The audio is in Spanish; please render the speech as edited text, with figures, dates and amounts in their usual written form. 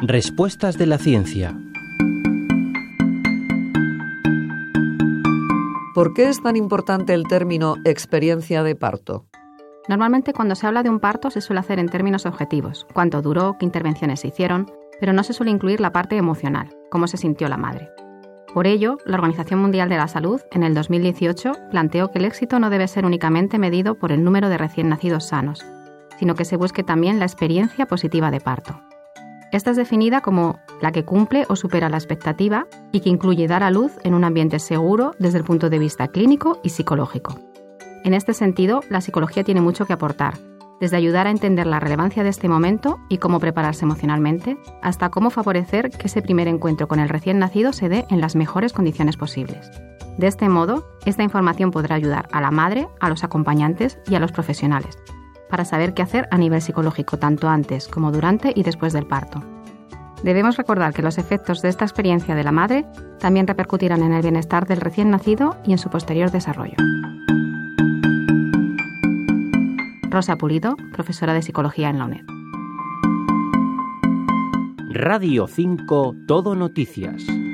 Respuestas de la ciencia. ¿Por qué es tan importante el término experiencia de parto? Normalmente cuando se habla de un parto se suele hacer en términos objetivos, cuánto duró, qué intervenciones se hicieron, pero no se suele incluir la parte emocional, cómo se sintió la madre. Por ello, la Organización Mundial de la Salud, en el 2018, planteó que el éxito no debe ser únicamente medido por el número de recién nacidos sanos, sino que se busque también la experiencia positiva de parto. Esta es definida como la que cumple o supera la expectativa y que incluye dar a luz en un ambiente seguro desde el punto de vista clínico y psicológico. En este sentido, la psicología tiene mucho que aportar, desde ayudar a entender la relevancia de este momento y cómo prepararse emocionalmente, hasta cómo favorecer que ese primer encuentro con el recién nacido se dé en las mejores condiciones posibles. De este modo, esta información podrá ayudar a la madre, a los acompañantes y a los profesionales, para saber qué hacer a nivel psicológico tanto antes como durante y después del parto. Debemos recordar que los efectos de esta experiencia de la madre también repercutirán en el bienestar del recién nacido y en su posterior desarrollo. Rosa Pulido, profesora de Psicología en la UNED. Radio 5 Todo Noticias.